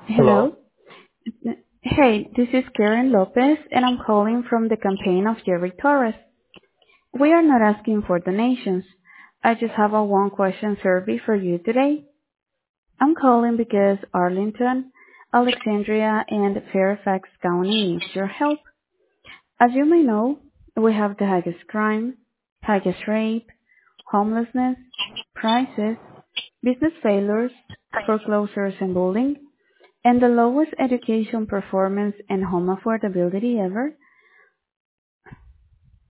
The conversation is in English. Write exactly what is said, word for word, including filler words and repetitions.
Hello. Hello. Hey, this is Karen Lopez, and I'm calling from the campaign of Jerry Torres. We are not asking for donations. I just have a one-question survey for you today. I'm calling because Arlington, Alexandria, and Fairfax County needs your help. As you may know, we have the highest crime, highest rape, homelessness, prices, business failures, foreclosures and bullying, and the lowest education performance and home affordability ever.